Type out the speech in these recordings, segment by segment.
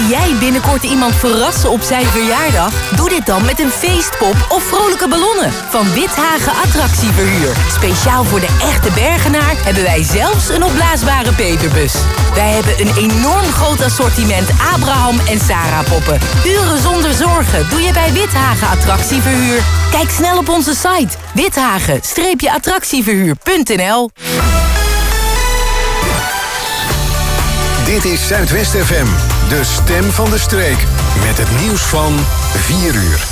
Wil jij binnenkort iemand verrassen op zijn verjaardag? Doe dit dan met een feestpop of vrolijke ballonnen van Withagen Attractieverhuur. Speciaal voor de echte Bergenaar hebben wij zelfs een opblaasbare peperbus. Wij hebben een enorm groot assortiment Abraham en Sarah poppen. Uren zonder zorgen doe je bij Withagen Attractieverhuur. Kijk snel op onze site withagen-attractieverhuur.nl. Dit is Zuidwest FM, de stem van de streek. Met het nieuws van 4 uur.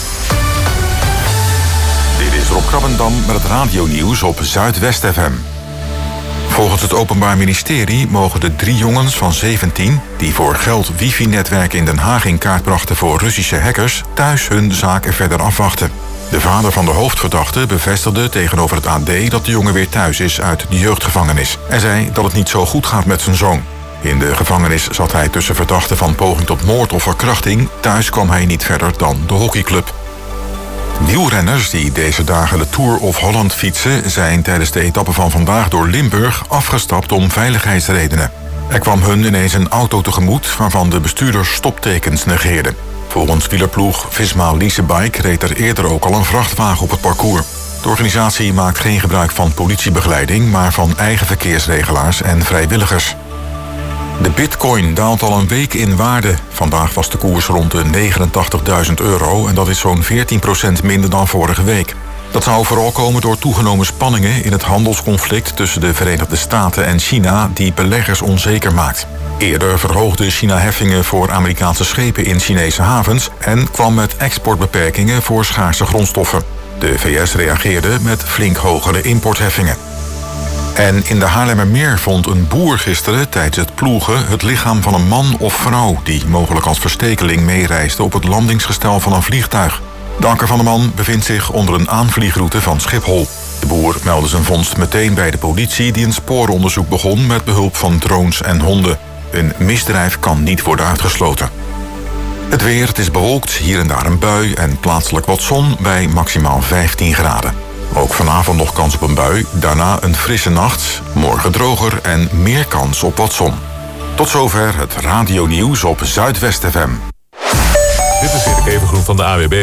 Dit is Rob Krabbendam met het radionieuws op Zuidwest FM. Volgens het Openbaar Ministerie mogen de 3 jongens van 17... die voor geld wifi-netwerken in Den Haag in kaart brachten voor Russische hackers... thuis hun zaken verder afwachten. De vader van de hoofdverdachte bevestigde tegenover het AD... dat de jongen weer thuis is uit de jeugdgevangenis. En zei dat het niet zo goed gaat met zijn zoon. In de gevangenis zat hij tussen verdachten van poging tot moord of verkrachting. Thuis kwam hij niet verder dan de hockeyclub. Wielrenners die deze dagen de Tour of Holland fietsen... zijn tijdens de etappe van vandaag door Limburg afgestapt om veiligheidsredenen. Er kwam hun ineens een auto tegemoet waarvan de bestuurder stoptekens negeerde. Volgens wielerploeg Visma Leasebike reed er eerder ook al een vrachtwagen op het parcours. De organisatie maakt geen gebruik van politiebegeleiding... maar van eigen verkeersregelaars en vrijwilligers. De bitcoin daalt al een week in waarde. Vandaag was de koers rond de €89.000 en dat is zo'n 14% minder dan vorige week. Dat zou vooral komen door toegenomen spanningen in het handelsconflict tussen de Verenigde Staten en China die beleggers onzeker maakt. Eerder verhoogde China heffingen voor Amerikaanse schepen in Chinese havens en kwam met exportbeperkingen voor schaarse grondstoffen. De VS reageerde met flink hogere importheffingen. En in de Haarlemmermeer vond een boer gisteren tijdens het ploegen het lichaam van een man of vrouw die mogelijk als verstekeling meereisde op het landingsgestel van een vliegtuig. De anker van de man bevindt zich onder een aanvliegroute van Schiphol. De boer meldde zijn vondst meteen bij de politie die een spooronderzoek begon met behulp van drones en honden. Een misdrijf kan niet worden uitgesloten. Het weer, het is bewolkt, hier en daar een bui en plaatselijk wat zon bij maximaal 15 graden. Ook vanavond nog kans op een bui, daarna een frisse nacht, morgen droger en meer kans op wat zon. Tot zover het radionieuws op Zuidwest FM. Dit is Erik Evengroen van de AWB.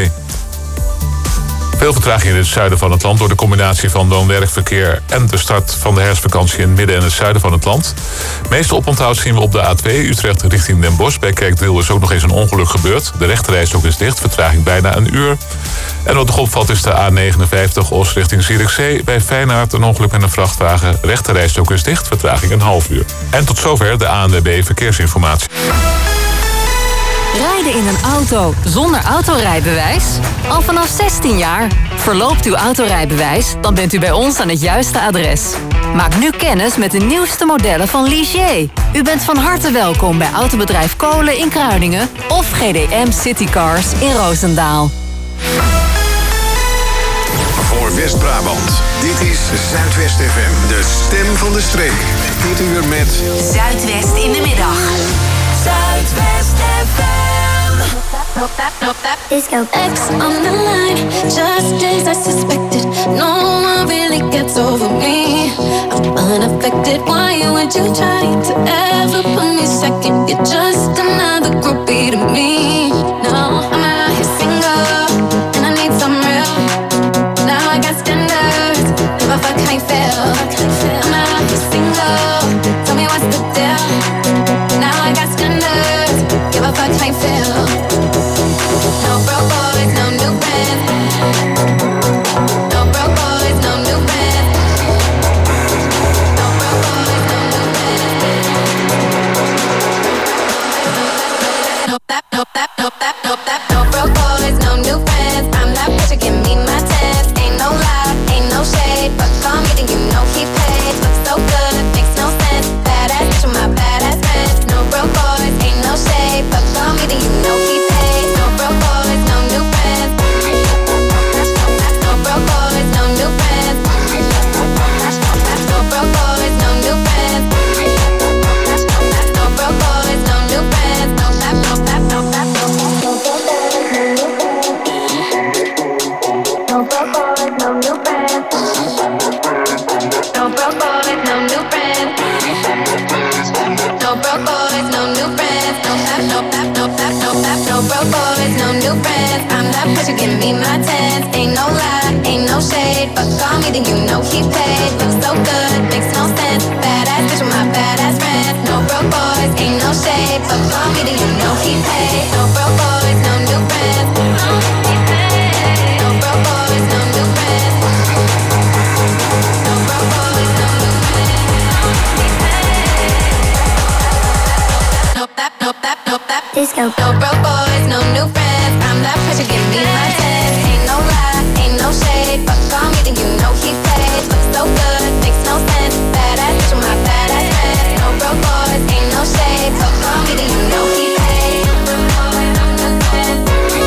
Veel vertraging in het zuiden van het land door de combinatie van woon-werkverkeer en de start van de herfstvakantie in het midden en het zuiden van het land. Meeste oponthoud zien we op de A2 Utrecht richting Den Bosch. Bij Kerkdriel is ook nog eens een ongeluk gebeurd. De rechterrijstrook is dicht, vertraging bijna een uur. En wat nog opvalt is de A59 Os richting Zierikzee. Bij Feyenoord een ongeluk met een vrachtwagen. Rechterrijstrook is dicht, vertraging een half uur. En tot zover de ANWB Verkeersinformatie. Rijden in een auto zonder autorijbewijs? Al vanaf 16 jaar. Verloopt uw autorijbewijs, dan bent u bij ons aan het juiste adres. Maak nu kennis met de nieuwste modellen van Ligier. U bent van harte welkom bij Autobedrijf Kolen in Kruiningen of GDM Citycars in Roosendaal. Voor West-Brabant, dit is Zuidwest FM, de stem van de streek. Dit uur met Zuidwest in de middag. Zuidwest FM. Disco X on the line, just as I suspected. No one really gets over me. I'm unaffected. Why would you try to ever put me second? You're just another groupie to me. No, I'm out here single, and I need some real. Now I got standards, if I fuck, I ain't fail. I'm out here single, tell me what's the deal. Now I got standards, give a fuck, I ain't fail. No broke boys, no new friends. No broke boys, no new friends. No broke boys, no new friends. No broke boys, no new friends. I'm that bitch, give me my test. Ain't no lie, ain't no shade, but call me, then you know he paid. Looks so good, makes no sense. Badass bitch with my badass friends. me my tens. Ain't no lie, ain't no shade. Fuck on me, then you know he paid. Looks so good, makes no sense. Badass bitch with my badass friends. No broke boys, ain't no shade. Fuck on me, then you know he paid. No broke boys, no new friends. No broke boys, no new friends. No broke boys, no new friends. Nope, that. Disco. No broke boys, no new friends. I'm that pressure, give me my tens. Ain't no lie, ain't no shade. Fuck on me, then you know he paid. Looks so good, makes no sense. Badass bitch with my badass friends. No broke boys, ain't no shade. Fuck on me, then you know he paid. No broke boys, no new friends.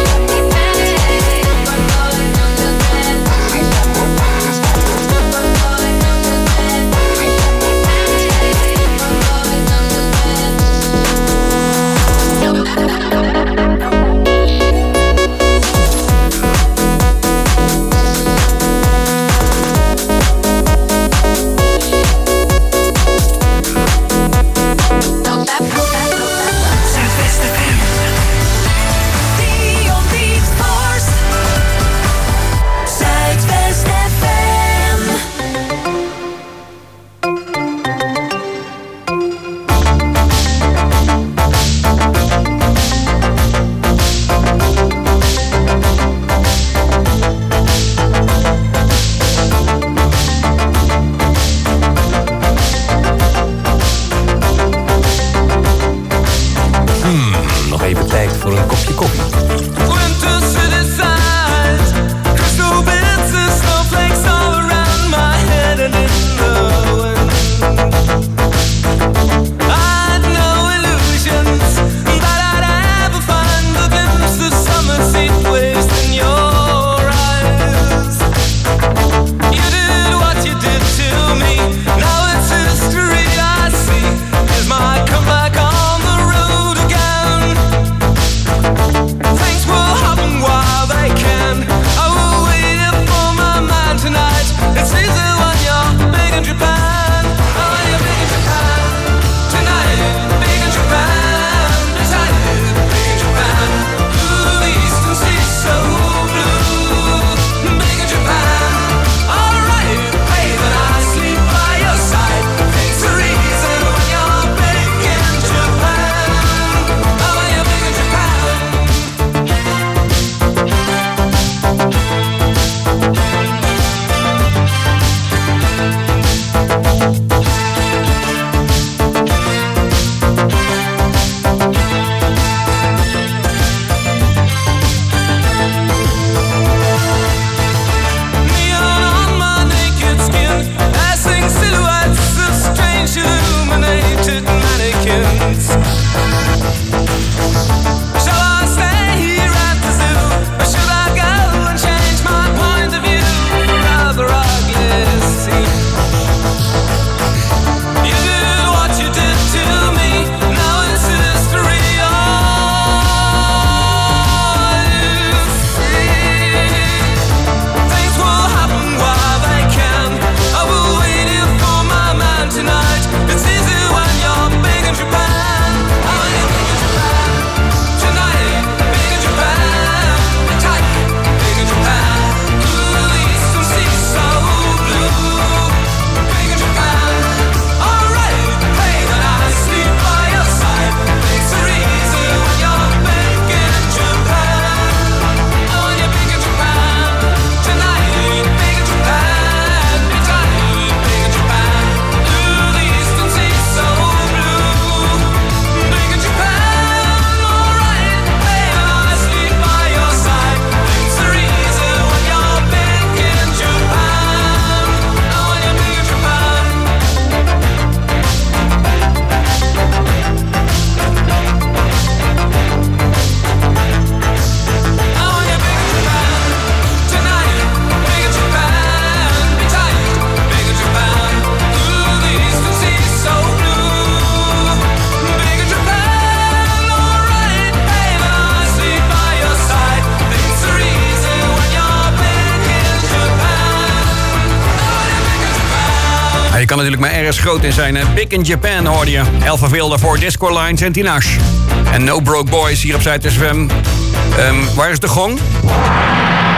kan natuurlijk maar ergens groot in zijn. Big in Japan hoorde je. Elva Wilde voor Disco Lines en Tinashe. En No Broke Boys hier op Zuid FM. Waar is de gong?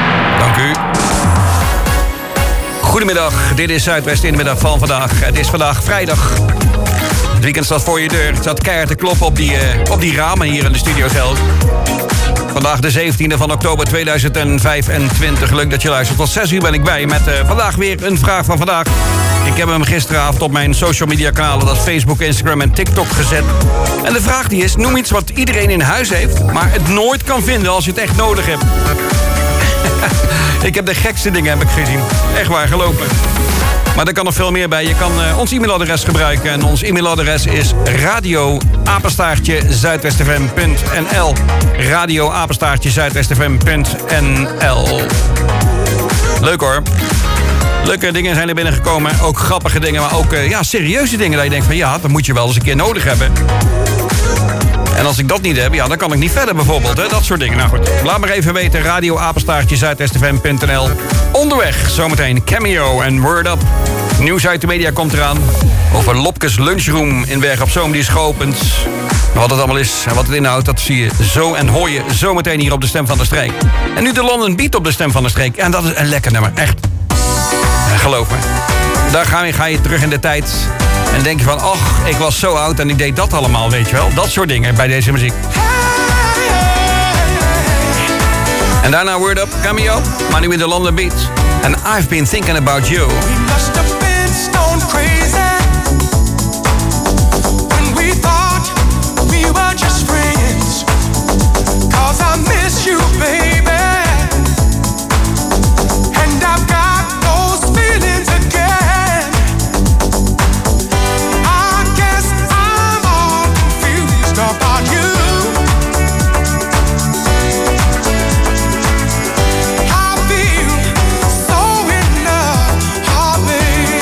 Dank u. Goedemiddag, dit is Zuidwest in de middag van vandaag. Het is vandaag vrijdag. Het weekend staat voor je deur. Het staat keihard te kloppen op die ramen hier in de studio zelf. Vandaag de 17e van oktober 2025. Leuk dat je luistert. Tot 6 uur ben ik bij met vandaag weer een vraag van vandaag. Ik heb hem gisteravond op mijn social media kanalen, dat is Facebook, Instagram en TikTok, gezet. En de vraag die is, noem iets wat iedereen in huis heeft, maar het nooit kan vinden als je het echt nodig hebt. Ik heb de gekste dingen gezien. Echt waar, geloof me. Maar er kan nog veel meer bij. Je kan ons e-mailadres gebruiken. En ons e-mailadres is radio@zuidwestfm.nl. radio@zuidwestfm.nl. Leuk hoor. Leuke dingen zijn er binnengekomen. Ook grappige dingen, maar ook serieuze dingen. Dat je denkt van ja, dat moet je wel eens een keer nodig hebben. En als ik dat niet heb, dan kan ik niet verder bijvoorbeeld. Hè? Dat soort dingen. Nou goed, laat maar even weten. radio@zuidwestfm.nl. Onderweg, zometeen Cameo en Word Up. Nieuws uit de media komt eraan. Over Lopkes Lunchroom in Berg op Zoom, die is geopend. Wat het allemaal is en wat het inhoudt, dat zie je zo en hoor je zometeen hier op de Stem van de Streek. En nu de London Beat op de Stem van de Streek. En dat is een lekker nummer, echt. En geloof me. Daar ga je terug in de tijd. En denk je van, ach, ik was zo oud en ik deed dat allemaal, weet je wel. Dat soort dingen bij deze muziek. En daarna Word Up, Cameo, maar nu in de London Beat. And I've been thinking about you. We must have been stone crazy when we thought we were just friends. 'Cause I miss you, baby. And I've got those feelings again. I guess I'm all confused about you. I feel so in love, oh baby.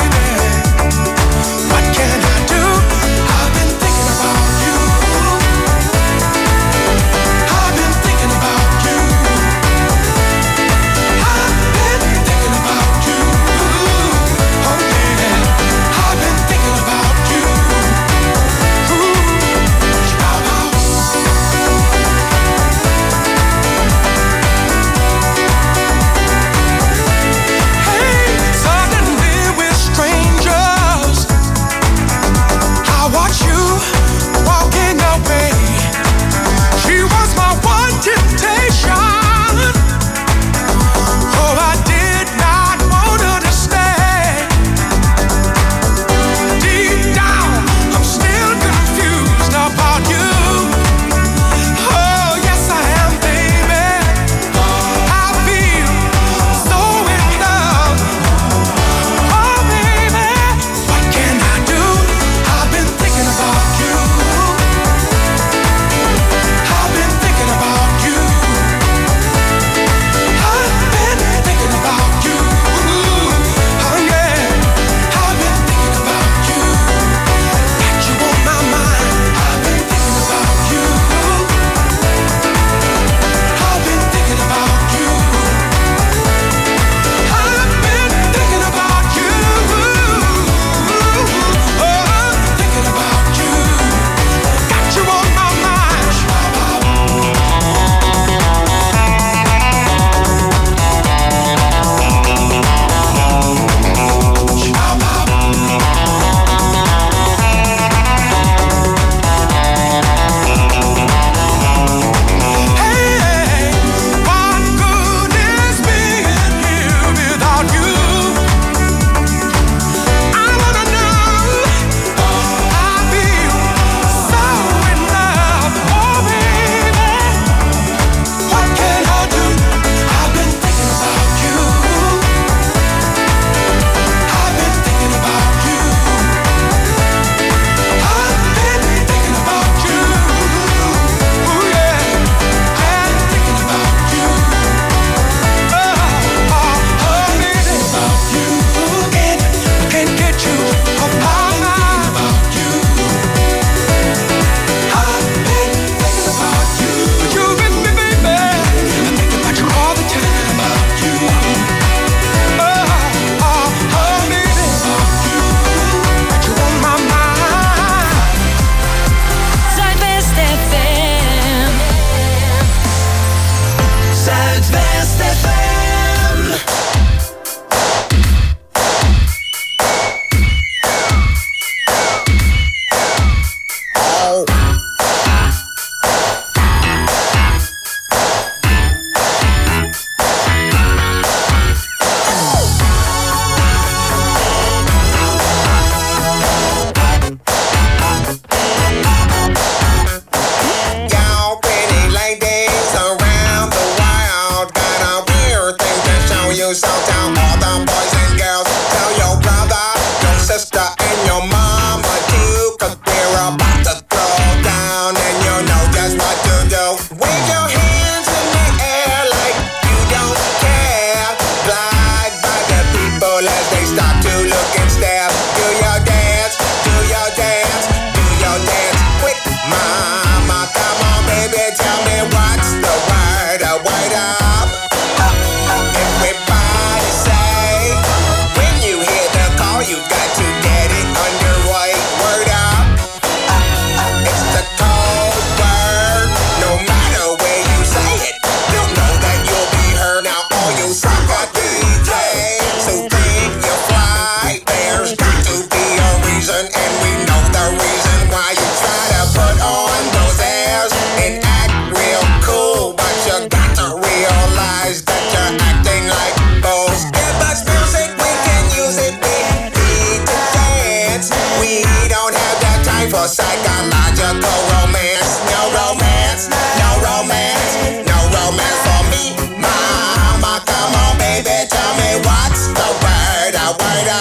biological romance. No romance, no romance, no romance for me. Mama, come on, baby, tell me what's the word up.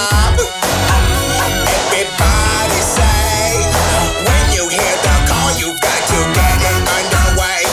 Everybody say, when you hear the call, you got to get it underway.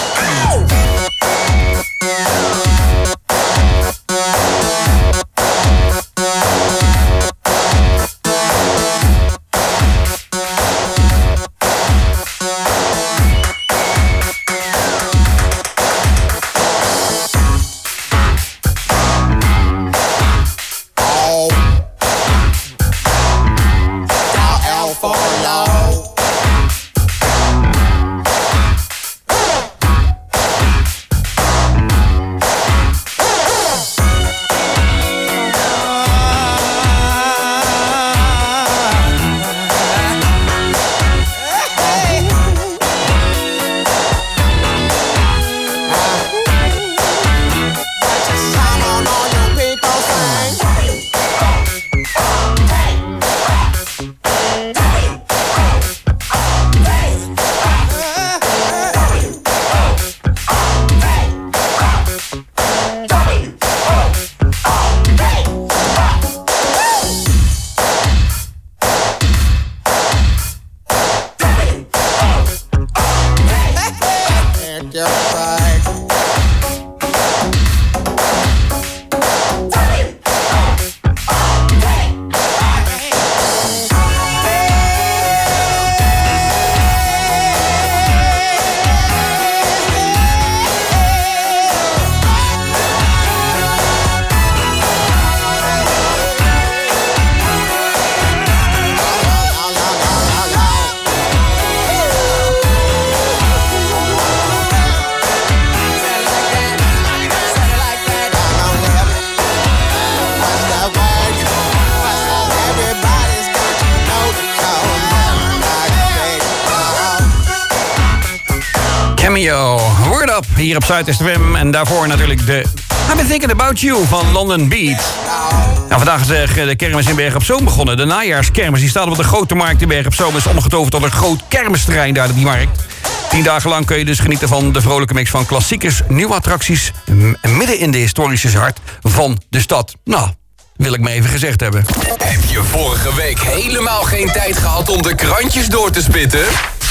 Cameo, Word Up, hier op Zuidwest FM. En daarvoor natuurlijk de I've Been Thinking About You van London Beat. Nou, vandaag is de kermis in Bergen op Zoom begonnen. De najaarskermis, die staat op de Grote Markt in Bergen op Zoom. Is omgetoverd tot een groot kermisterrein daar op die markt. 10 dagen lang kun je dus genieten van de vrolijke mix van klassiekers, nieuwe attracties, midden in de historische hart van de stad. Nou, wil ik me even gezegd hebben. Heb je vorige week helemaal geen tijd gehad om de krantjes door te spitten?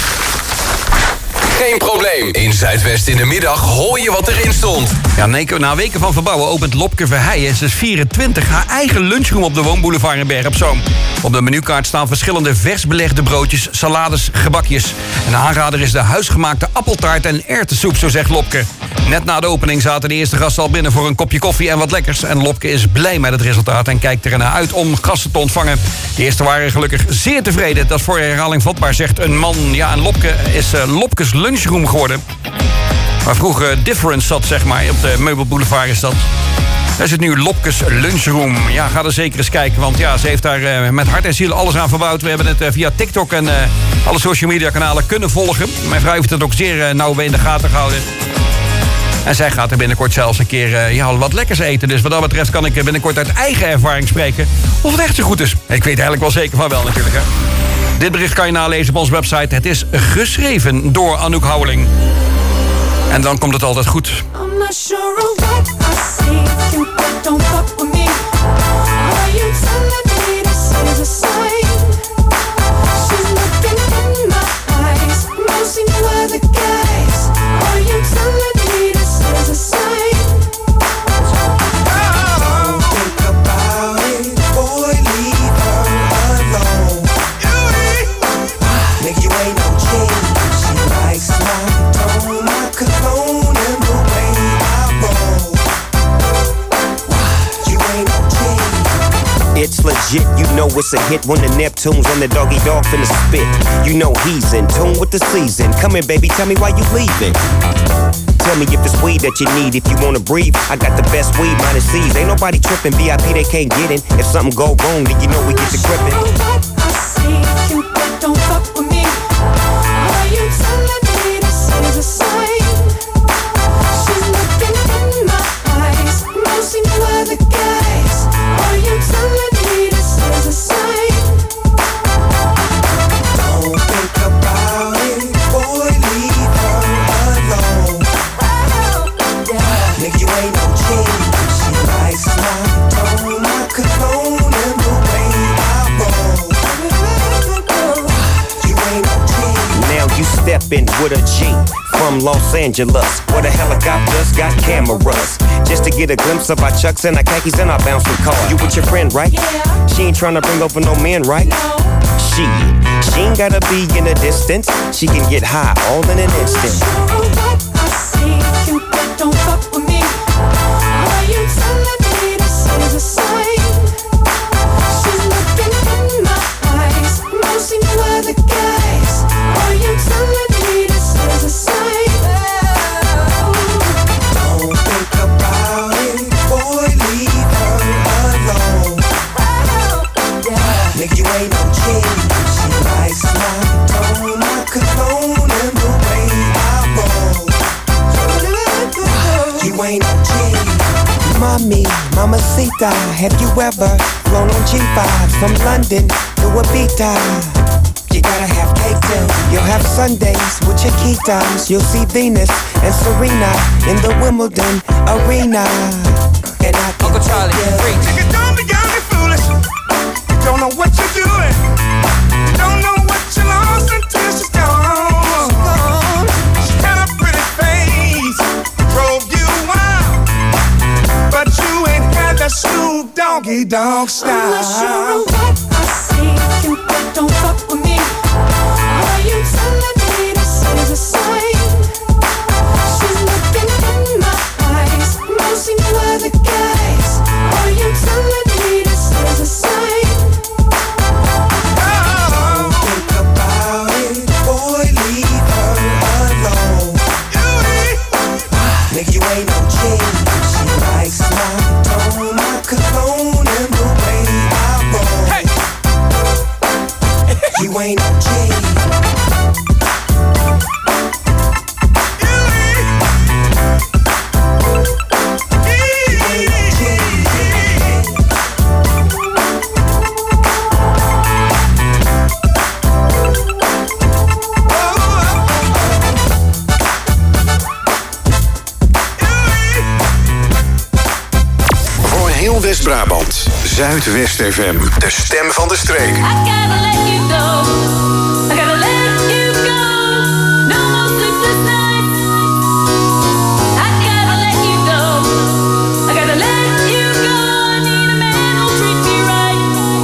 Geen probleem. In Zuidwest in de middag hoor je wat erin stond. Ja, na weken van verbouwen opent Lopke Verheijen, ze is 24, haar eigen lunchroom op de Woonboulevard in Bergen op Zoom. Op de menukaart staan verschillende vers belegde broodjes, salades, gebakjes. En de aanrader is de huisgemaakte appeltaart en erwtensoep, zo zegt Lopke. Net na de opening zaten de eerste gasten al binnen voor een kopje koffie en wat lekkers. En Lopke is blij met het resultaat en kijkt er naar uit om gasten te ontvangen. De eerste waren gelukkig zeer tevreden. Dat is voor herhaling vatbaar, zegt een man. Ja, en Lopke is Lopkes lunchroom geworden. Waar vroeger Difference zat, zeg maar, op de Meubelboulevard is dat. Daar zit nu Lopkes lunchroom. Ja, ga er zeker eens kijken, want ja, ze heeft daar met hart en ziel alles aan verbouwd. We hebben het via TikTok en alle social media kanalen kunnen volgen. Mijn vrouw heeft het ook zeer nauw in de gaten gehouden. En zij gaat er binnenkort zelfs een keer wat lekkers eten. Dus wat dat betreft kan ik binnenkort uit eigen ervaring spreken of het echt zo goed is. Ik weet eigenlijk wel zeker van wel natuurlijk, hè. Dit bericht kan je nalezen op onze website. Het is geschreven door Anouk Houweling. En dan komt het altijd goed. I'm not sure of what I see. You don't fuck with me. Are you telling me this is a sign? She's looking in my eyes. Mostly for the guys. Are you telling me this is a sign? Don't think about it, boy, leave her alone. Nigga, you ain't no king. She likes my tone, my cologne, and the way I roll. You ain't no king. It's legit, you know it's a hit when the Neptunes and the doggy dog finna spit. You know he's in tune with the season. Come here, baby, tell me why you leaving. Tell me if it's weed that you need. If you wanna breathe, I got the best weed, minus C's. Ain't nobody tripping, VIP they can't get in. If something go wrong, then you know we get to gripping. I see you don't fuck with me. Are you telling me this is a sign? She's looking in my eyes, mostly for the guys. Are you telling me this is a sign? Don't think about You step in with a G from Los Angeles, where the helicopters got cameras, just to get a glimpse of our chucks and our khakis and our bouncing car. You with your friend, right? Yeah. She ain't tryna bring over no men, right? No. She ain't gotta be in the distance. She can get high all in an instant. I'm not sure what I see. Cupid, don't fuck with me. Are you telling me this is a sign? She's looking in my eyes, mostly for the guys. Are you telling me this is a sign? Don't think about it, boy, leave her alone. Nigga, you ain't no king. She likes my tone, my cologne, and the way I roll. You ain't no king. Mommy, mamacita, have you ever flown on G5s from London to Ibiza? You gotta have cake too. You'll have Sundays with your key times. You'll see Venus and Serena in the Wimbledon arena. And I can Uncle Charlie, preach. Nigga, don't be young and foolish. You don't know what you're doing. You don't know what you lost until she's gone. She had a pretty face, drove you wild, but you ain't had that Snoop Doggy Dogg style. I'm not sure what I see. Cupid, don't fuck with me. Are you telling me this is a sign? She's looking in my eyes, mostly for the guys. Are you telling me this is a sign? Think about it, boy, leave her alone. Nigga, you ain't no king. She likes my tone, my cologne, and the way I roll. You ain't no king. Voor heel West-Brabant, Zuidwest FM. De stem van de streek. I gotta let you go. I gotta let you go. No more sleepless nights. I gotta let you go. I gotta let you go. I need a man who'll treat me right.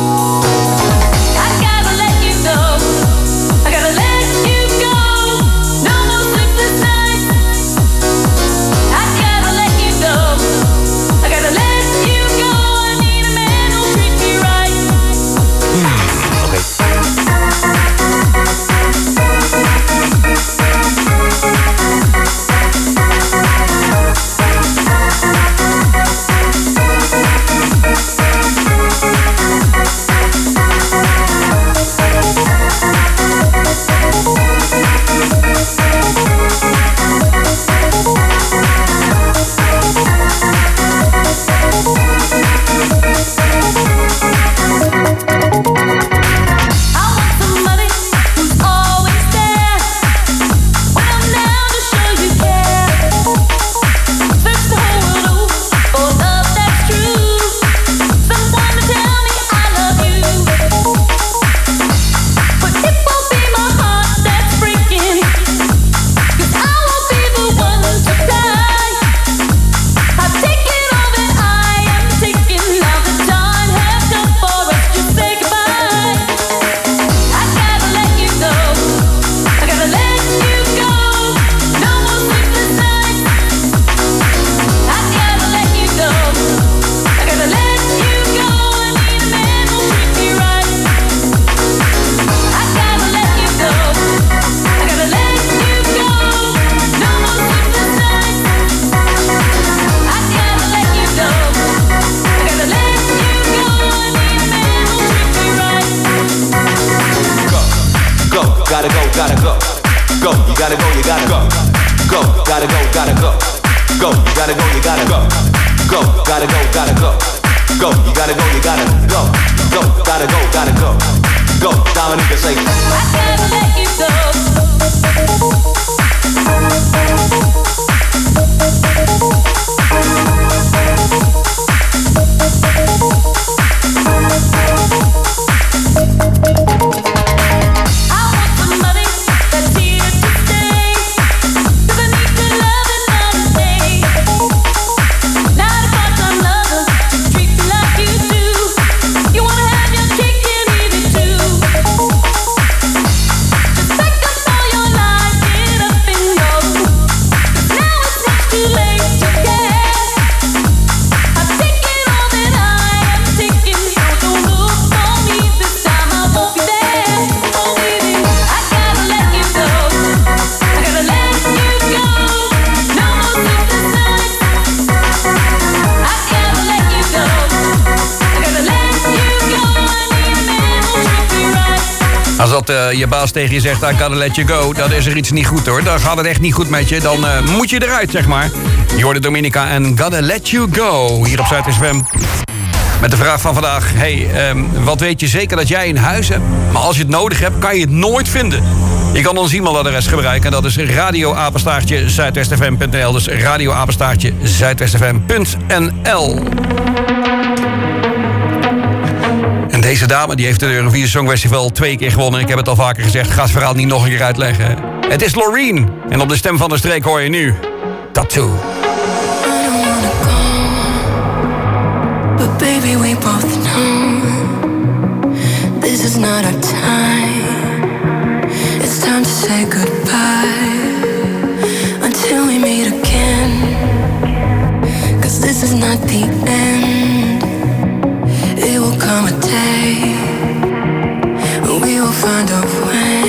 I gotta let you go. I gotta let you go. No more sleepless nights. I gotta let you go. I gotta let you go. I need a man who'll treat me right. gotta go. Go, you gotta go, you gotta go. Go, gotta go, gotta go. Go, you gotta go, you gotta go. Go, gotta go, gotta go. Go, you gotta go, you gotta go. Go, gotta go, gotta go. Go, Dominica, say, I gotta let you go. I want somebody that's here dat je baas tegen je zegt, I gotta let you go, dan is er iets niet goed hoor. Dan gaat het echt niet goed met je. Dan moet je eruit, zeg maar. Je hoorde Dominica en Gotta Let You Go hier op Zuid-FM. Met de vraag van vandaag. Hey, wat weet je zeker dat jij in huis hebt? Maar als je het nodig hebt, kan je het nooit vinden. Je kan ons e-mailadres gebruiken. En dat is radioapenstaartje-zuidwestfm.nl. Dus radioapenstaartje-zuidwestfm.nl. En deze dame die heeft de Eurovisie Songfestival 2 keer gewonnen. Ik heb het al vaker gezegd. Ga het verhaal niet nog een keer uitleggen. Het is Loreen. En op de stem van de streek hoor je nu Tattoo. But baby, we both know this is not our time. It's time to say goodbye until we meet again. 'Cause this is not the end. It will come a day when we will find a way.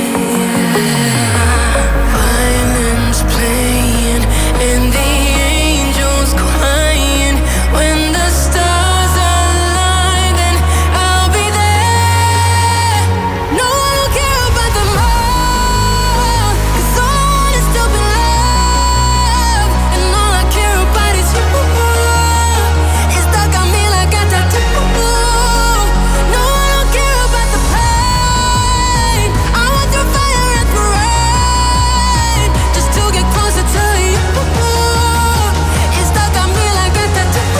Violins playing and the angels crying. When the stars align, then I'll be there. No one will care about the more, 'cause all I want is to be loved. And all I care about is you. It's stuck on me like a tattoo. No one will care about the pain. I want to fire and the rain, just to get closer to you. It's stuck on me like a tattoo.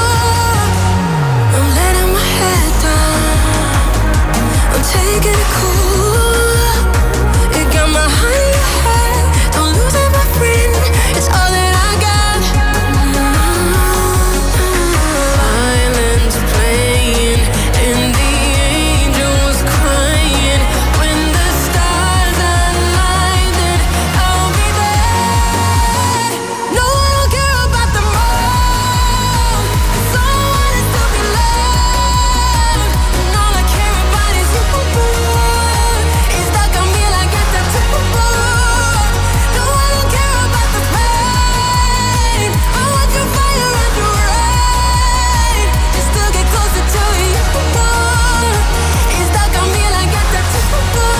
I'm letting my head down. I'm taking it cool. It got my heart in your head. Don't lose it, my friend. It's all that I got. Violins playing and the angels crying. When the stars align, then I'll be there. No one will care about the more, 'cause all I want is to be loved. And all I care about is you. It's stuck on me like a tattoo. No one will care about the pain. I want to fire and the rain, just to get closer to you. It's stuck on me like a tattoo.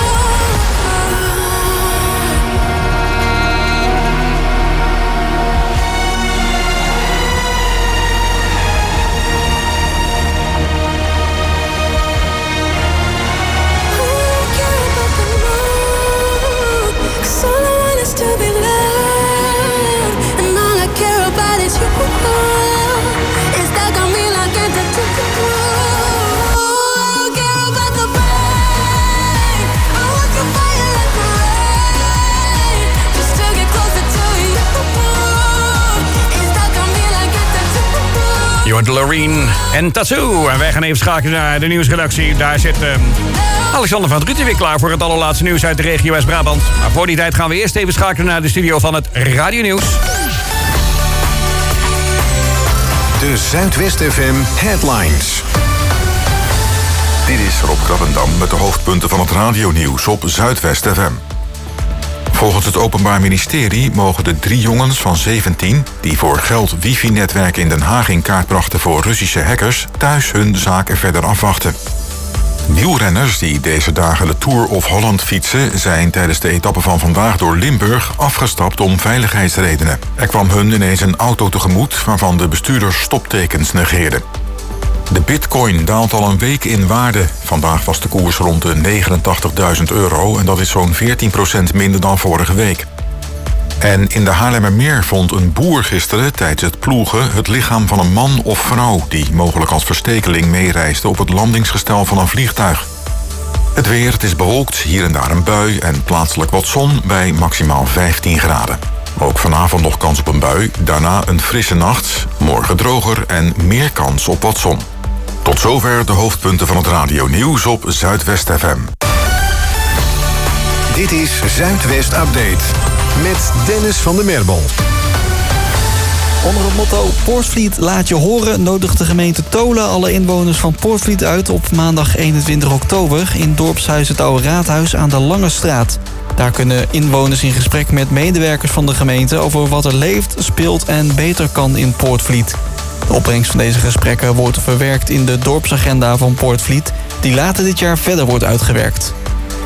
Cause all I want is to be loved. And all I care about is you. It's stuck on me like a tattoo. I don't care about the pain. I want to fire and the rain, just to get closer to you. It's stuck on me like a tattoo. Je hoort Loreen en Tattoo. En wij gaan even schakelen naar de nieuwsredactie. Daar zit Alexander van Druten weer klaar voor het allerlaatste nieuws uit de regio West-Brabant. Maar voor die tijd gaan we eerst even schakelen naar de studio van het Radio Nieuws. De Zuidwest FM Headlines. Dit is Rob Krabbendam met de hoofdpunten van het radionieuws op Zuidwest FM. Volgens het Openbaar Ministerie mogen de 3 jongens van 17... die voor geld wifi-netwerken in Den Haag in kaart brachten voor Russische hackers... thuis hun zaken verder afwachten. Wielrenners die deze dagen de Tour of Holland fietsen... zijn tijdens de etappe van vandaag door Limburg afgestapt om veiligheidsredenen. Er kwam hun ineens een auto tegemoet waarvan de bestuurder stoptekens negeerde. De bitcoin daalt al een week in waarde. Vandaag was de koers rond de €89.000 en dat is zo'n 14% minder dan vorige week. En in de Haarlemmermeer vond een boer gisteren tijdens het ploegen het lichaam van een man of vrouw die mogelijk als verstekeling meereisde op het landingsgestel van een vliegtuig. Het weer, het is bewolkt, hier en daar een bui en plaatselijk wat zon bij maximaal 15 graden. Ook vanavond nog kans op een bui, daarna een frisse nacht, morgen droger en meer kans op wat zon. Tot zover de hoofdpunten van het radionieuws op Zuidwest FM. Dit is Zuidwest Update met Dennis van der Merbel. Onder het motto Poortvliet laat je horen nodigt de gemeente Tolen alle inwoners van Poortvliet uit op maandag 21 oktober in dorpshuis het Oude Raadhuis aan de Lange Straat. Daar kunnen inwoners in gesprek met medewerkers van de gemeente over wat er leeft, speelt en beter kan in Poortvliet. De opbrengst van deze gesprekken wordt verwerkt in de dorpsagenda van Poortvliet, die later dit jaar verder wordt uitgewerkt.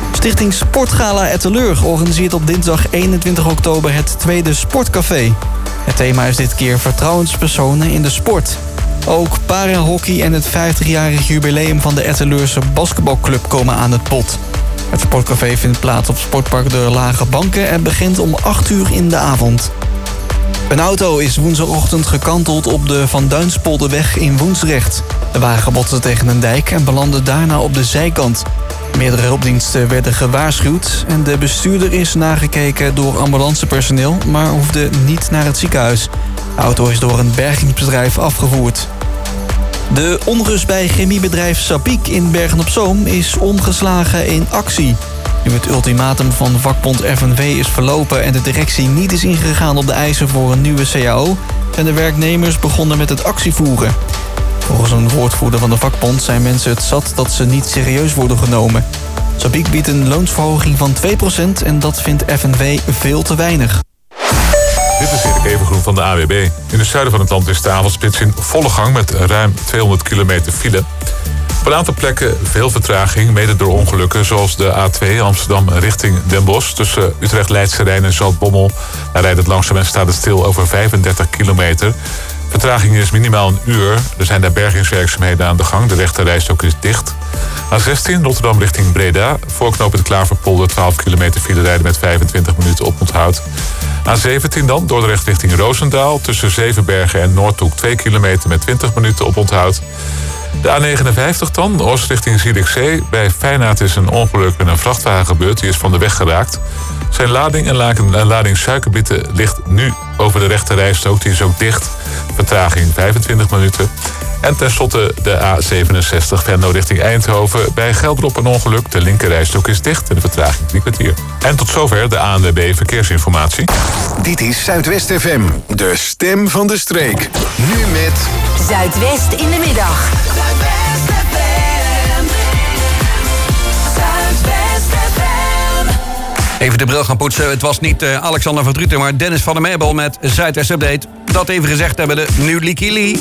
Stichting Sportgala Etteleur organiseert op dinsdag 21 oktober het tweede Sportcafé. Het thema is dit keer vertrouwenspersonen in de sport. Ook parahockey en het 50-jarig jubileum van de Etteleurse basketbalclub komen aan het bod. Het Sportcafé vindt plaats op Sportpark de Lage Banken en begint om 8 uur in de avond. Een auto is woensdagochtend gekanteld op de Van Duinspolderweg in Woensdrecht. De wagen botste tegen een dijk en belandde daarna op de zijkant. Meerdere hulpdiensten werden gewaarschuwd en de bestuurder is nagekeken door ambulancepersoneel, maar hoefde niet naar het ziekenhuis. De auto is door een bergingsbedrijf afgevoerd. De onrust bij chemiebedrijf Sabiek in Bergen-op-Zoom is omgeslagen in actie. Nu het ultimatum van vakbond FNV is verlopen en de directie niet is ingegaan op de eisen voor een nieuwe CAO, zijn de werknemers begonnen met het actievoeren. Volgens een woordvoerder van de vakbond zijn mensen het zat dat ze niet serieus worden genomen. Sabiek biedt een loonsverhoging van 2% en dat vindt FNV veel te weinig. Dit is Erik Evengroen van de AWB. In het zuiden van het land is de avondspits in volle gang met ruim 200 kilometer file. Op een aantal plekken veel vertraging, mede door ongelukken zoals de A2 Amsterdam richting Den Bosch. Tussen Utrecht, Leidse Rijn en Zaltbommel. Daar rijdt het langzaam en staat het stil over 35 kilometer. Vertraging is minimaal een uur. Er zijn daar bergingswerkzaamheden aan de gang. De rechterrijstrook is dicht. A16 Rotterdam richting Breda. Voor knooppunt Klaverpolder 12 kilometer file rijden met 25 minuten oponthoud. A17 dan Dordrecht richting Roosendaal. Tussen Zevenbergen en Noordhoek 2 kilometer met 20 minuten oponthoud. De A59 dan, Oost richting Zierikzee. Bij Feyenaard is een ongeluk met een vrachtwagen gebeurd. Die is van de weg geraakt. Zijn lading en lading suikerbieten ligt nu over de rechterrijstrook. Die is ook dicht. Vertraging 25 minuten. En tenslotte de A67 Venlo richting Eindhoven. Bij Gelderop een ongeluk. De linkerrijstrook is dicht en de vertraging 3 kwartier. En tot zover de ANWB Verkeersinformatie. Dit is Zuidwest FM, de stem van de streek. Nu met Zuidwest in de middag. Even de bril gaan poetsen. Het was niet Alexander van Druten, maar Dennis van der Meerbel met Zuidwest Update. Dat even gezegd hebben de nu Likie Lee.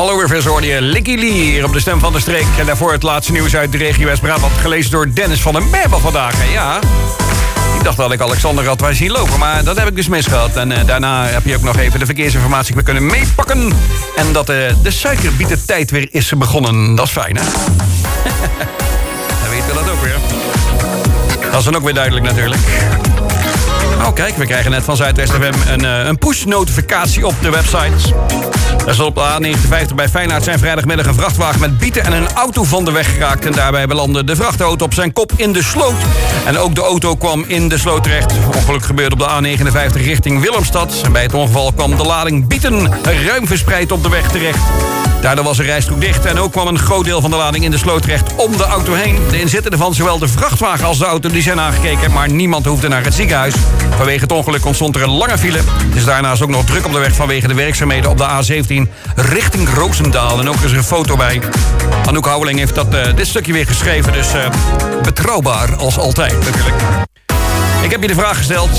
Hallo Rivers, hoorde je Licky Lee hier op de Stem van de Streek. En daarvoor het laatste nieuws uit de regio West-Brabant, gelezen door Dennis van den Merwel vandaag. Ja, ik dacht dat ik Alexander had waar zien lopen, maar dat heb ik dus misgehad. En daarna heb je ook nog even de verkeersinformatie weer kunnen meepakken. En dat de suikerbietentijd weer is begonnen. Dat is fijn, hè? Dan weten we dat ook weer. Dat is dan ook weer duidelijk natuurlijk. Oh kijk, we krijgen net van Zuidwest FM een push-notificatie op de website. Er zal op de A59 bij Feyenoord zijn vrijdagmiddag een vrachtwagen met bieten en een auto van de weg geraakt. En daarbij belandde de vrachtauto op zijn kop in de sloot. En ook de auto kwam in de sloot terecht. Ongeluk gebeurde op de A59 richting Willemstad. En bij het ongeval kwam de lading bieten ruim verspreid op de weg terecht. Daardoor was de rijstrook dicht en ook kwam een groot deel van de lading in de sloot terecht om de auto heen. De inzittenden van zowel de vrachtwagen als de auto die zijn aangekeken, maar niemand hoefde naar het ziekenhuis. Vanwege het ongeluk ontstond er een lange file. Het is daarnaast ook nog druk op de weg vanwege de werkzaamheden op de A17 richting Roosendaal. En ook is er een foto bij. Anouk Houweling heeft dit stukje weer geschreven, dus betrouwbaar als altijd natuurlijk. Ik heb je de vraag gesteld.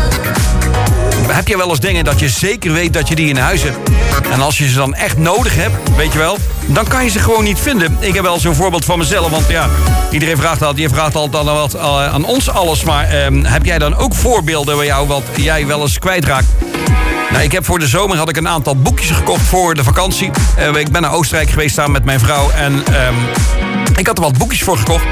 Heb je wel eens dingen dat je zeker weet dat je die in huis hebt? En als je ze dan echt nodig hebt, weet je wel, dan kan je ze gewoon niet vinden. Ik heb wel zo'n voorbeeld van mezelf, want ja, iedereen vraagt altijd aan ons alles. Maar heb jij dan ook voorbeelden bij jou wat jij wel eens kwijtraakt? Nou, ik heb voor de zomer had ik een aantal boekjes gekocht voor de vakantie. Ik ben naar Oostenrijk geweest samen met mijn vrouw en ik had er wat boekjes voor gekocht.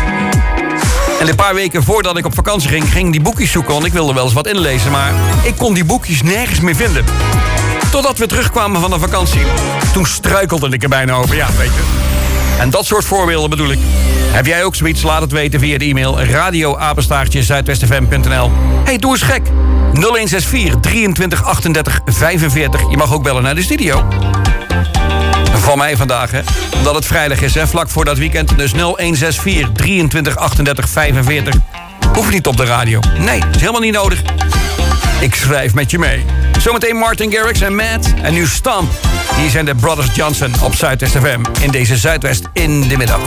En een paar weken voordat ik op vakantie ging die boekjes zoeken, want ik wilde wel eens wat inlezen, maar ik kon die boekjes nergens meer vinden. Totdat we terugkwamen van de vakantie. Toen struikelde ik er bijna over, ja, weet je. En dat soort voorbeelden bedoel ik. Heb jij ook zoiets? Laat het weten via de e-mail radio@zuidwestfm.nl. Hey, doe eens gek. 0164 23 38 45. Je mag ook bellen naar de studio. Van mij vandaag, hè. Omdat het vrijdag is, hè. Vlak voor dat weekend. Dus 0164 23 38 45. Hoeft niet op de radio. Nee, is helemaal niet nodig. Ik schrijf met je mee. Zometeen Martin Garrix en Matt. En nu Stamp. Hier zijn de Brothers Johnson op Zuidwest FM. In deze Zuidwest in de middag.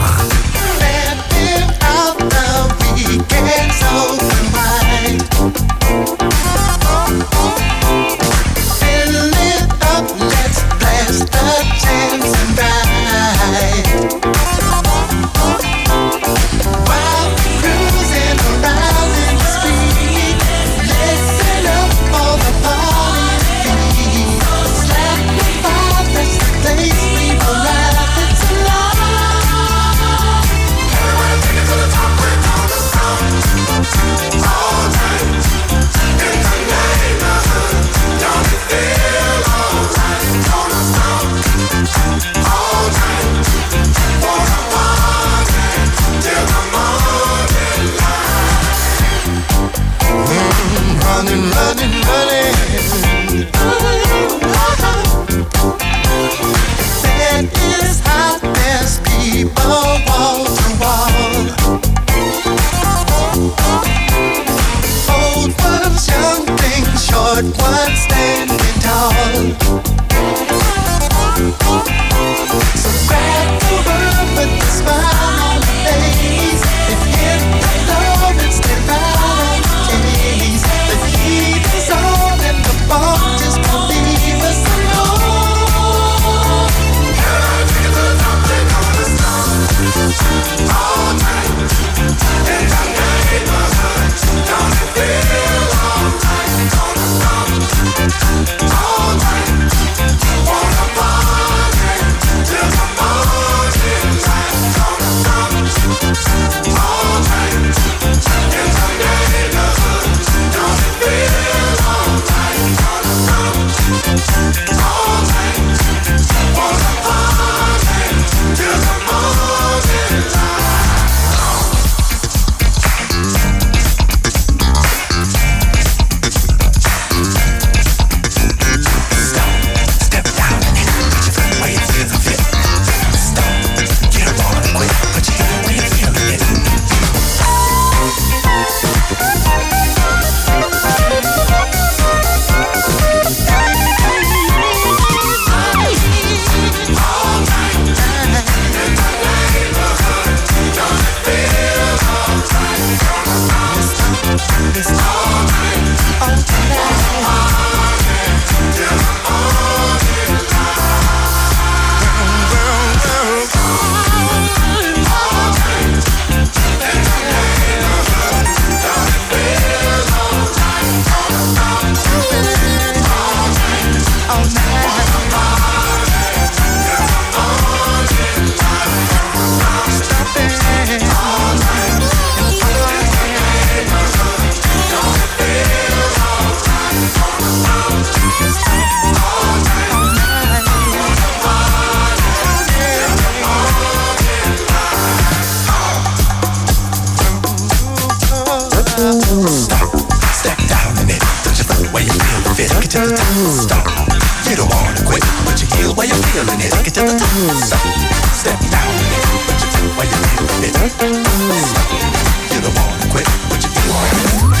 bring it, take it to the top. Step down, what you do while you feel it. You don't wanna quit, what you do while you do.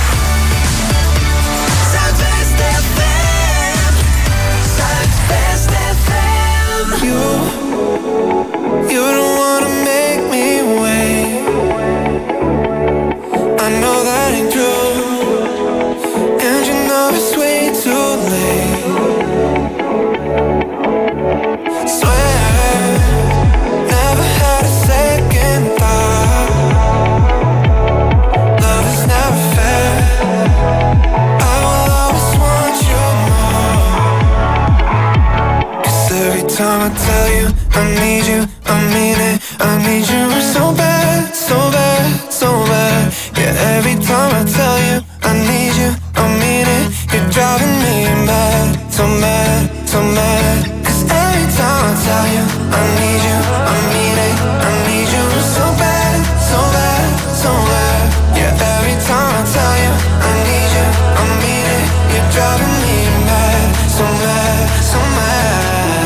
Zuidwest FM, Zuidwest FM. You don't wanna make me wait. I know that ain't true, and you know it's way too late. Swear, never had a second thought. Love is never fair. I will always want you more. 'Cause every time I tell you I need you, I mean it. I need you so bad, so bad, so bad. Yeah, every time I tell you I need you, I mean it. You're driving me mad, so mad, so mad. 'Cause every time I tell you I need you, I mean it. I need you so bad, so bad, so bad. Yeah, every time I tell you I need you, I mean it. You're driving me mad, so mad, so mad.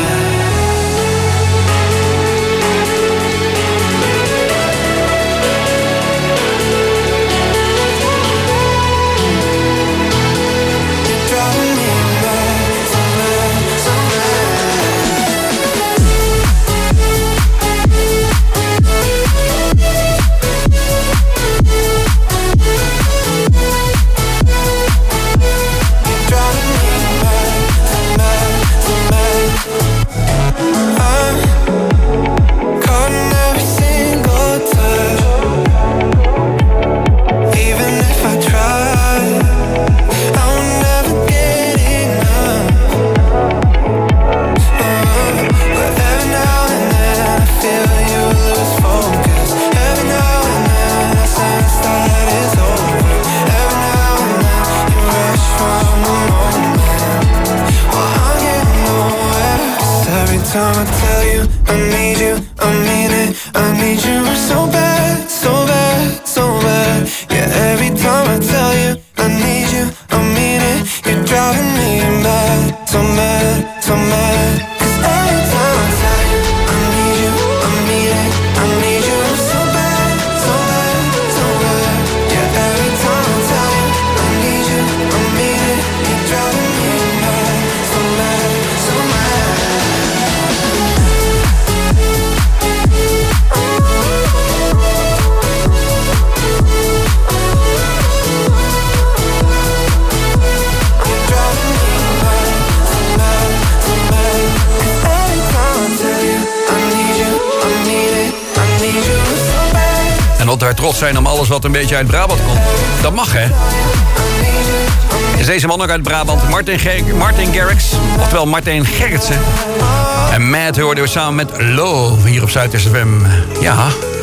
Time I tell you I need you, I mean it. I need you so bad, so bad, so bad. Yeah, every time I tell you I need you, I mean it. You're driving me mad, so mad, so mad. 'Cause every time I tell you I need you, I mean it. I need you so bad, so bad, so bad. Yeah, every time I tell you I need you, I mean it. You're driving me mad, so mad, so mad. En op daar trots zijn om alles wat een beetje uit Brabant komt. Dat mag, hè? Is deze man ook uit Brabant? Martin Garrix, oftewel Martin Gerritsen. En Mad hoorden we samen met Love hier op Zuidwest FM. Ja.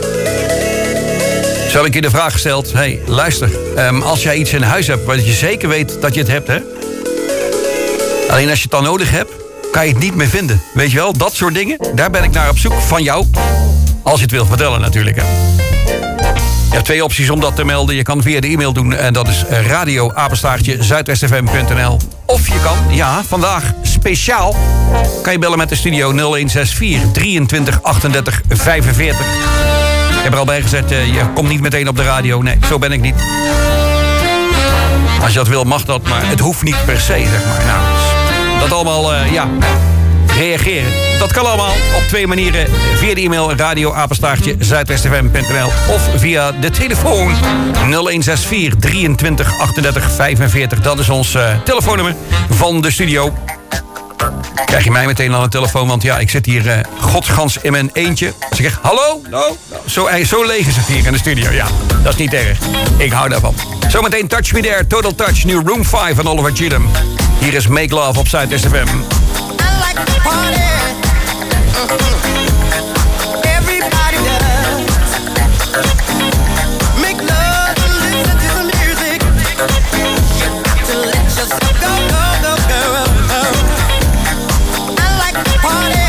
Zo heb ik je de vraag gesteld. Hey, luister. Als jij iets in huis hebt waar je zeker weet dat je het hebt, hè? Alleen als je het dan nodig hebt, kan je het niet meer vinden. Weet je wel, dat soort dingen. Daar ben ik naar op zoek van jou. Als je het wilt vertellen natuurlijk, hè. Je hebt 2 opties om dat te melden. Je kan via de e-mail doen en dat is radio@zuidwestfm.nl. Of je kan, ja, vandaag speciaal, kan je bellen met de studio 0164 23 38 45. Ik heb er al bij gezet, je komt niet meteen op de radio. Nee, zo ben ik niet. Als je dat wil, mag dat, maar het hoeft niet per se, zeg maar. Nou, dus dat allemaal, reageren. Dat kan allemaal op 2 manieren. Via de e-mail radio@zuidwestfm.nl of via de telefoon 0164 23 38 45. Dat is ons telefoonnummer van de studio. Krijg je mij meteen aan de telefoon, want ja, ik zit hier godsgans in mijn eentje. Als ik zeg, hallo? No. Zo leeg is het hier in de studio, ja. Dat is niet erg. Ik hou daarvan. Zometeen Touch Me There, Total Touch, nu Room 5 van Oliver Cheatham. Hier is Make Love op Zuidwest FM. Everybody does. Make love and listen to the music. To let yourself go, go, go, go. I like to party.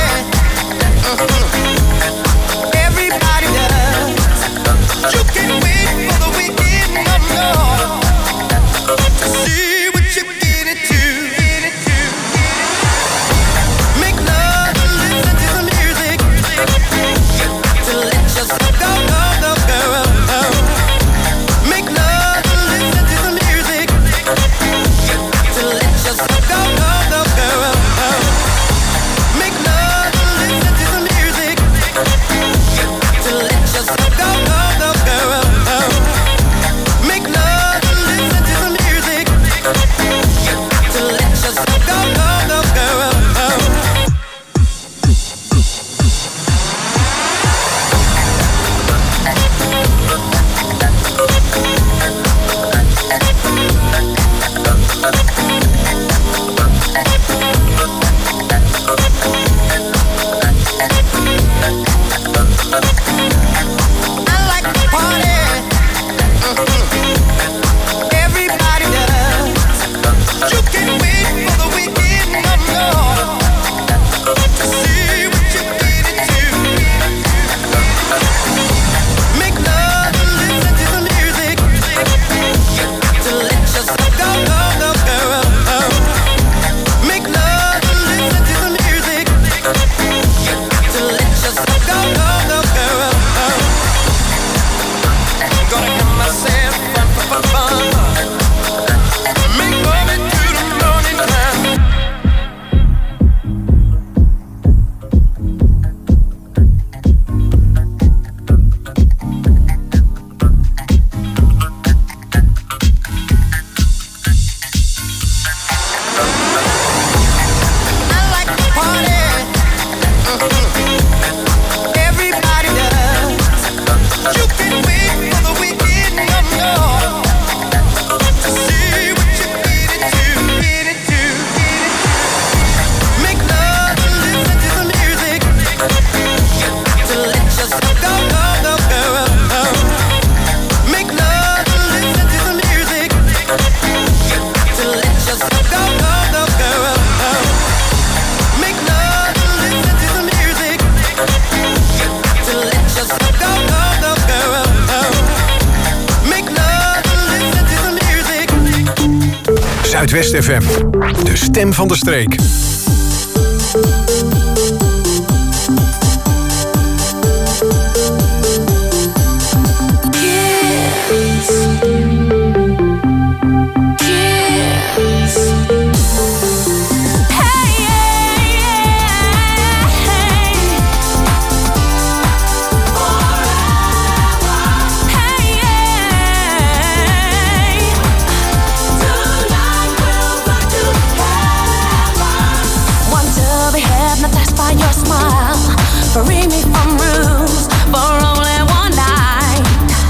Everybody does. You can't wait for the weekend, no. To see what you get into. Make love. Zuidwest FM. De stem van de streek. Free me from rules for only one night.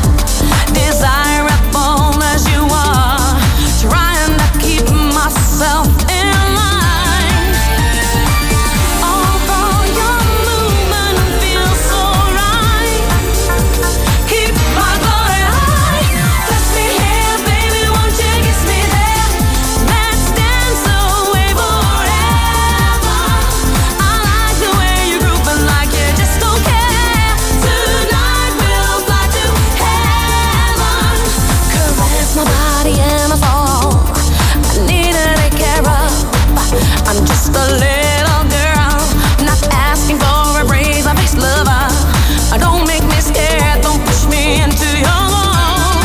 Desirable as you are, trying to keep myself in line. Although your movement feels so right, keep my glory high. Touch me here, baby, won't you kiss me there? Let's dance away forever. I like the way you're grooving like you just don't care. Tonight we'll fly to heaven. Caress my body and my soul. I need to take care of. I'm just a little girl, not asking for a raise. I face lover. Don't make me scared. Don't push me into your wall.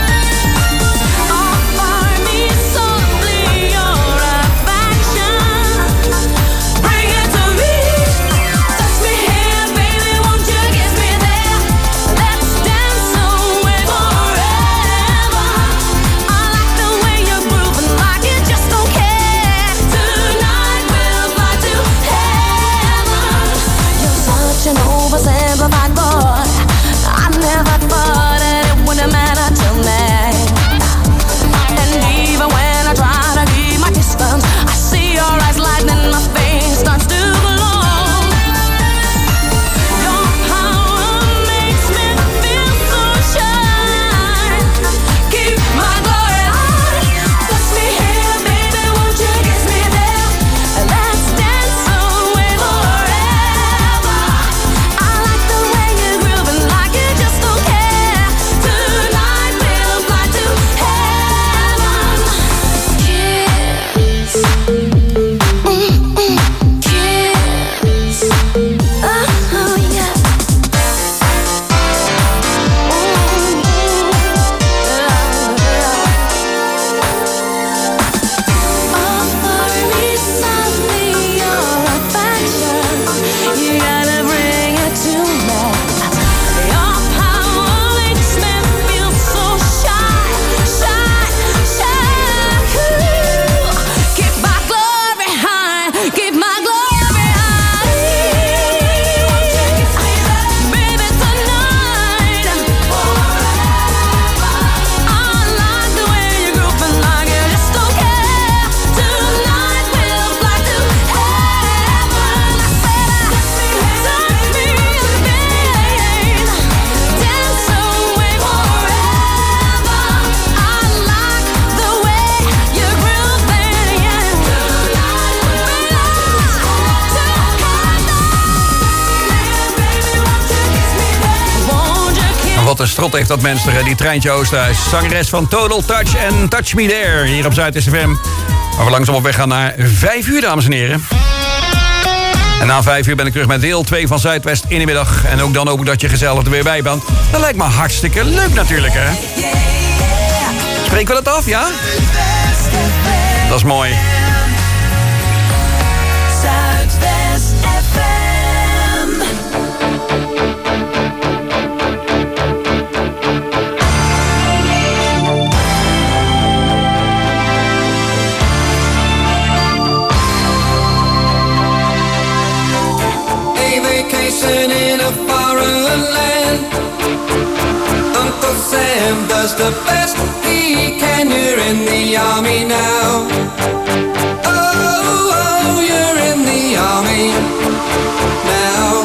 Offer me softly your affection. Bring it to me. Touch me here, baby, won't you kiss me there? Let's dance away forever. I like the way you're grooving like you just don't care. Tonight we'll fly to heaven. You're such an oversimplified boy. I never thought that it would matter till now. And even when I try to keep my distance, I see your eyes lightning, my face starts to glow. Your power makes me feel so shy. Keep my glory high. Touch me here, baby, won't you kiss me there? Let's dance away forever. I like the way you're grooving like you just don't care. Tonight we'll fly to heaven. Kiss. Kiss. Oh, yeah. Offer me softly your affection. You gotta bring it to me. Your power makes me feel so shy, shy, shy. Keep my glory high, keep my glory high. Baby, tonight, I like the way you're grooving like you just don't care. Tonight we'll fly to heaven. Touch me again, dance away forever. I like the way you're grooving. Tonight we'll fly to heaven. Won't you kiss Wat een strot heeft dat mens er, die Treintje Oosterhuis. Zangeres van Total Touch en Touch Me There. Hier op Zuid FM. Waar we langzaam op weg gaan naar 5 uur, dames en heren. En na 5 uur ben ik terug met deel 2 van Zuidwest in de middag. En ook dan hoop ik dat je gezellig er weer bij bent. Dat lijkt me hartstikke leuk natuurlijk, hè? Spreken we dat af, ja? Dat is mooi. Zuidwest FM. A vacation in a foreign land. Uncle Sam does the best he can. You're in the army now. Oh, you're in the army now.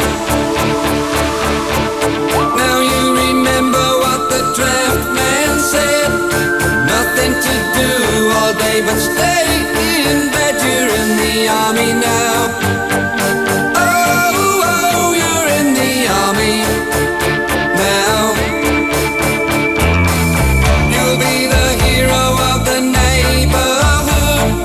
Now you remember what the draft man said. Nothing to do all day but stay in bed. You're in the army now. Oh, you're in the army now. You'll be the hero of the neighborhood.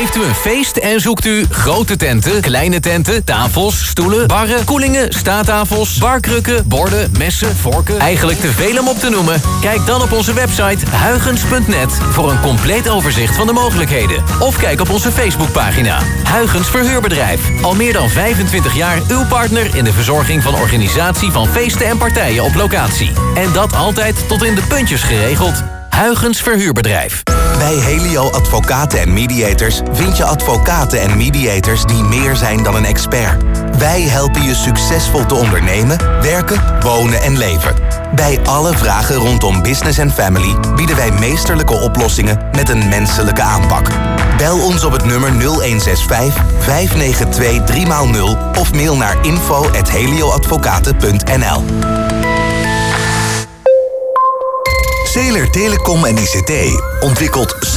Heeft u een feest en zoekt u grote tenten, kleine tenten, tafels, stoelen, barren, koelingen, staattafels, barkrukken, borden, messen, vorken? Eigenlijk te veel om op te noemen? Kijk dan op onze website huygens.net voor een compleet overzicht van de mogelijkheden. Of kijk op onze Facebookpagina. Huygens Verhuurbedrijf. Al meer dan 25 jaar uw partner in de verzorging van organisatie van feesten en partijen op locatie. En dat altijd tot in de puntjes geregeld. Huygens Verhuurbedrijf. Bij Helio Advocaten en Mediators vind je advocaten en mediators die meer zijn dan een expert. Wij helpen je succesvol te ondernemen, werken, wonen en leven. Bij alle vragen rondom business en family bieden wij meesterlijke oplossingen met een menselijke aanpak. Bel ons op het nummer 0165 592 3x0 of mail naar info@helioadvocaten.nl. Zeeler Telecom en ICT ontwikkelt